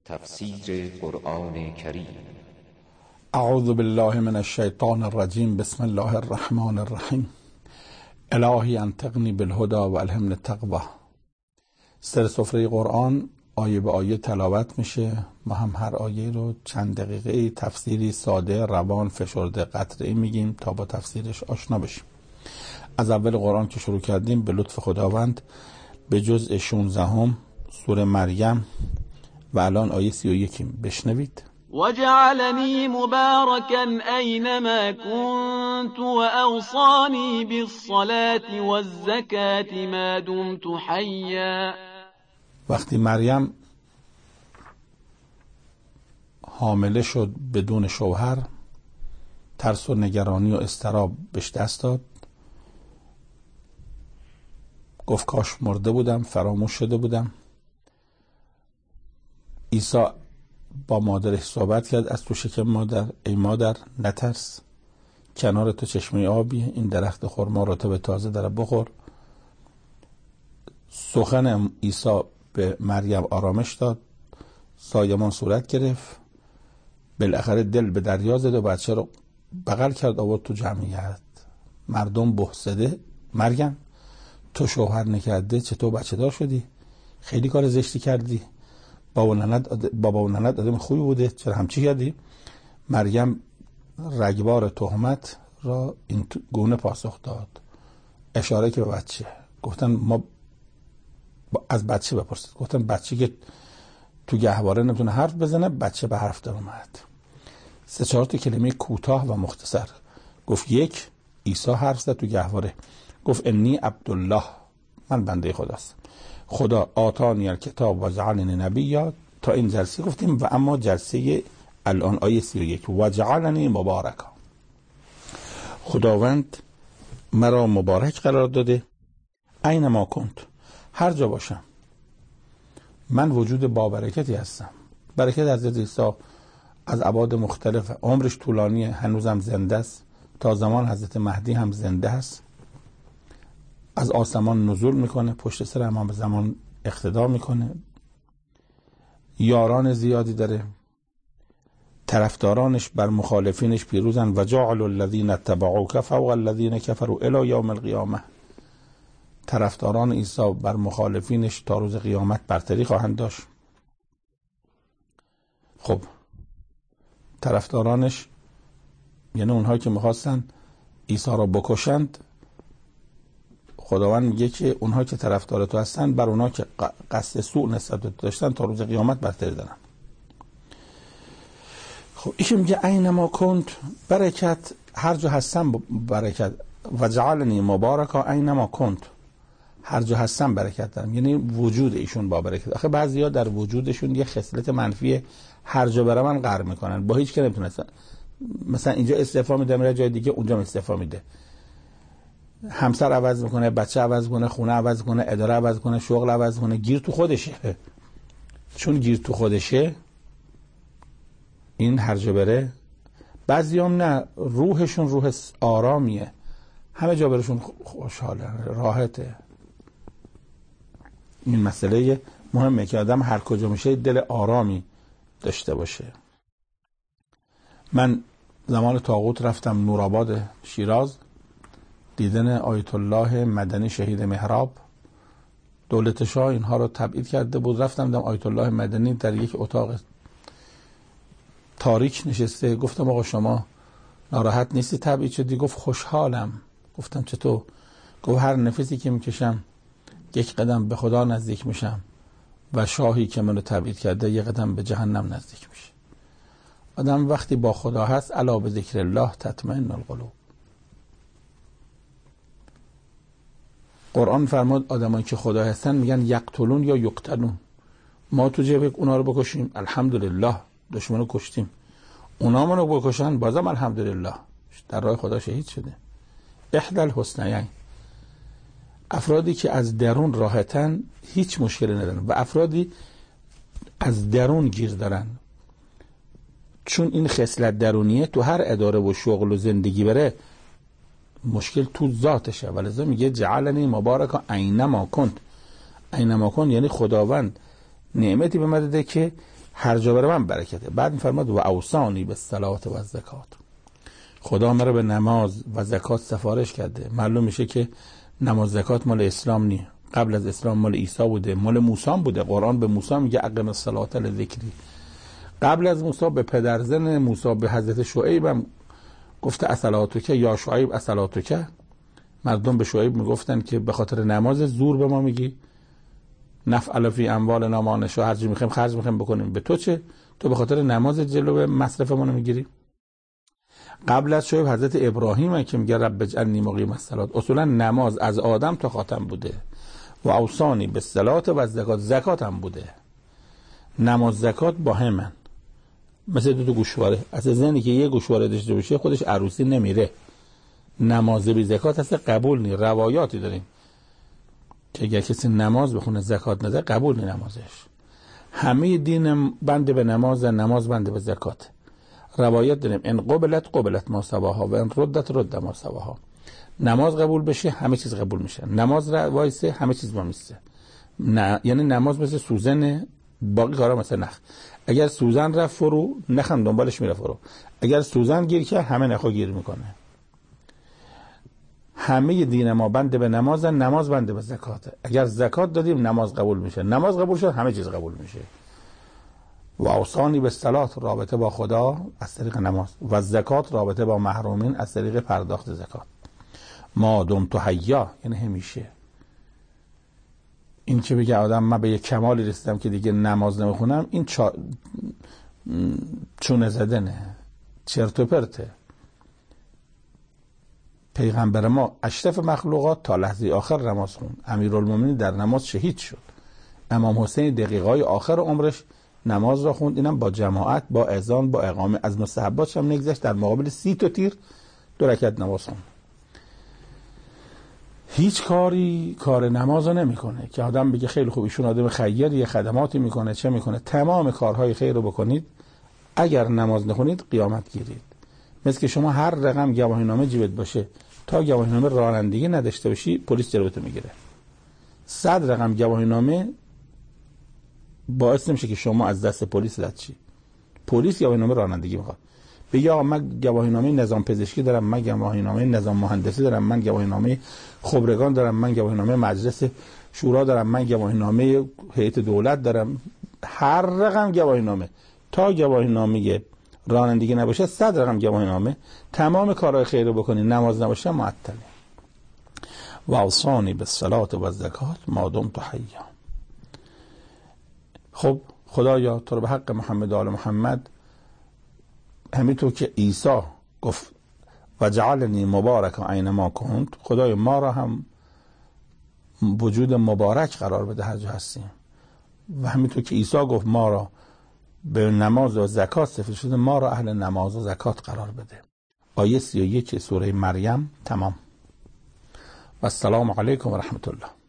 تفسیر قرآن کریم. اعوذ بالله من الشیطان الرجیم. بسم الله الرحمن الرحیم. الهی انطقنی بالهدى و الهمنی التقوی. سر سفره قرآن آیه به آیه تلاوت میشه. ما هم هر آیه رو چند دقیقه تفسیری ساده، روان، فشرده، قطعه‌ای میگیم تا با تفسیرش آشنا بشیم. از اول قرآن که شروع کردیم به لطف خداوند به جزء 16 سوره مریم و الان آیه 31 بشنوید. وجعلني مباركا أينما كنت وأوصاني بالصلاة والزكاة ما دمت حيا. وقتی مریم حامله شد بدون شوهر، ترس و نگرانی و اضطراب بهش دست داد. گفت کاش مرده بودم، فراموش شده بودم. عیسی با مادرش صحبت کرد. از تو شکم مادر، ای مادر نترس، کنار تو چشمه آبی، این درخت خرما رطب تازه داره، بخور. سخن عیسی به مریم آرامش داد. سایمان صورت گرفت. بالاخره دل به دریا زد و بچه رو بغل کرد آورد تو جمعیت. مردم بحثده مریم تو شوهر نکرده چطور بچه دار شدی؟ خیلی کار زشتی کردی. بابا و ننت آدم خوبی بوده، چرا همچی کردی؟ مریم رگبار تهمت را این گونه پاسخ داد، اشاره که به بچه. گفتن ما از بچه بپرسید. گفتن بچه که تو گهواره نمیتونه حرف بزنه، بچه به حرف در اومد. 3-4 کلمه کوتاه و مختصر گفت. یک، عیسی حرف زد تو گهواره، گفت انی عبدالله، من بنده خداست، خدا آتانی الکتاب و جعلنی نبیا. تا این جلسه گفتیم و اما جلسه الان آیه 31 و جعلنی مبارکا، خداوند مرا مبارک قرار داده. اینما کنت، هر جا باشم من وجود با برکتی هستم. برکت حضرت عیسی از ابعاد مختلف، عمرش طولانیه، هنوزم زنده است، تا زمان حضرت مهدی هم زنده است. از آسمان نزول میکنه، پشت سر امام زمان اقتدا میکنه، یاران زیادی داره، طرفدارانش بر مخالفینش پیروزن. و جعل الذین اتبعوک فوق الذین کفروا الی یوم القیامه. طرفداران عیسی بر مخالفینش تا روز قیامت برتری خواهند داشت. خب طرفدارانش یعنی اونهایی که میخواستن عیسی را بکشند، خداوند میگه که اونها که طرفدار تو هستن بر اونها که قصد سوء نسبت تو داشتن تا روز قیامت برتری دارن. خب ایش میگه اینما کنت، برکت هر جا هستم برکت. و جعلنی مبارکا اینما کنت، هر جا هستم برکت دارم، یعنی وجود ایشون با برکت. آخه بعضیا در وجودشون یه خصلت منفی، هر جا برن من قهر میکنن، با هیچ که نمیتونن. مثلا اینجا استعفا میده، میره جای دیگه اونجا استعفا میده، همسر عوض میکنه، بچه عوض کنه، خونه عوض کنه، اداره عوض کنه، شغل عوض کنه، گیر تو خودشه. چون گیر تو خودشه این هر جا بره. بعضیام نه، روحشون روح آرامیه، همه جا برشون خوشحاله، راحته. این مسئله مهمه که آدم هر کجا میشه دل آرامی داشته باشه. من زمان طاغوت رفتم نورآباد شیراز، دیدن آیت الله مدنی شهید محراب. دولت شاه اینها رو تبعید کرده بود. رفتم دیدم آیت الله مدنی در یک اتاق تاریک نشسته. گفتم آقا شما ناراحت نیستی تبعید شدی؟ گفت خوشحالم. گفتم چطور؟ گفت هر نفسی که میکشم یک قدم به خدا نزدیک میشم و شاهی که منو تبعید کرده یک قدم به جهنم نزدیک میشه. آدم وقتی با خدا هست الا به ذکر الله تطمئن القلوب. قرآن فرمود آدمایی که خدا هستن میگن یقتلون یا یقتلون. ما تو جبهه اونا رو بکشیم الحمدلله، دشمنو کشتیم، اونا منو بکشن بازم الحمدلله، در راه خدا شهید شده. احدى الحسنیین. افرادی که از درون راحتن هیچ مشکلی ندارن و افرادی از درون گیر دارن، چون این خصلت درونیه تو هر اداره و شغل و زندگی بره مشکل تو ذاتشه. ولذا میگه جعلنی مبارکا اینما کنت. اینما کن یعنی خداوند نعمتی به من داده که هر جا بره من برکته. بعد میفرماد و اوصانی بالصلاة و الزکات، خدا مرا به نماز و زکات سفارش کرده. معلوم میشه که نماز زکات مال اسلام نیه، قبل از اسلام مال عیسی بوده، مال موسی بوده. قرآن به موسی میگه اقم الصلاة لذکری. قبل از موسی به پدرزن موسی به حضرت شعیب هم گفته اصلاتک یا شعیب اصلاتک. مردم به شعیب میگفتن که به خاطر نماز زور به ما میگی نفعل فی اموالنا ما نشاء، هر چی میخوایم خرج میخوایم بکنیم، به تو چه؟ تو به خاطر نماز جلو مصرفمون میگیری. قبل از شعیب حضرت ابراهیم که میگه رب اجعلنی مقیم الصلاة. اصولا نماز از آدم تا خاتم بوده. و اوصانی بالصلاة و الزکات، زکات هم بوده. نماز زکات با همن، مثل دو گوشواره. اصلا زنی که یه گوشواره داشته باشه خودش عروسی نمیره. نماز بی زکات اصلا قبول نی. روایاتی داریم که اگر کسی نماز بخونه زکات نده قبول نی نمازش. همه دین بنده به نماز، نماز بنده به زکات. روایت داریم ان قبلت ما سواها و ان رد ما سواها. نماز قبول بشه همه چیز قبول میشه، نماز وایسه همه چیز وامیسته. یعنی نماز مثل سوزن، باقی کارا مثل نخ. اگر سوزن رفت فرو، نخم دنبالش میره فرو. اگر سوزن گیر کرد همه نخا گیر میکنه. همه دین ما بنده به نماز، نماز بنده به زکات. اگر زکات دادیم نماز قبول میشه، نماز قبول شد همه چیز قبول میشه. و اوصانی بالصلاة، رابطه با خدا از طریق نماز، و زکات رابطه با محرومین از طریق پرداخت زکات. ما دمت حیا، یعنی همیشه. این که بگه آدم من به یک کمالی رسیدم که دیگه نماز نمیخونم، این چونه زدنه، چرت و پرته. پیغمبر ما اشرف مخلوقات تا لحظه آخر نماز خوند. امیرالمومنین در نماز شهید شد. امام حسین دقیقه‌های آخر عمرش نماز را خوند، اینم با جماعت، با اذان، با اقامه. از مستحباتش هم نگذشت، در مقابل 30 تا تیر 2 رکعت نماز خوند. هیچ کاری کار نماز رو نمیکنه که آدم بگه خیلی خوب ایشون آدم خیریه، خدماتی میکنه، چه میکنه. تمام کارهای خیر رو بکنید، اگر نماز نخونید قیامت گیرید. مثل که شما هر رقم گواهینامه جیبت باشه، تا گواهینامه رانندگی نداشته باشی پلیس جلوتو میگیره. 100 رقم گواهینامه باعث نمیشه که شما از دست پلیس رد شی. پلیس گواهینامه رانندگی میخواد. بگی آقا من گواهینامه نظام پزشکی دارم، من گواهینامه نظام مهندسی دارم، من گواهینامه خبرگان دارم، من گواهینامه مجلس شورا دارم، من گواهینامه هیئت دولت دارم. هر رقم گواهینامه، تا گواهینامه رانندگی نباشه 100 رقم گواهینامه. تمام کارهای خیر رو بکنی، نماز نباشه معطلی. و اوصانی بالصلاة و الزکات ما دمت حیا. خب خدایا تو رو به حق محمد و آل محمد، همینطور که عیسی گفت و جعلنی مبارک اینما کنت، خدای ما را هم وجود مبارک قرار بده هر جا هستیم. و همینطور که عیسی گفت ما را به نماز و زکات صفت شده، ما را اهل نماز و زکات قرار بده. آیه 31 سوره مریم تمام. و السلام علیکم و رحمت الله.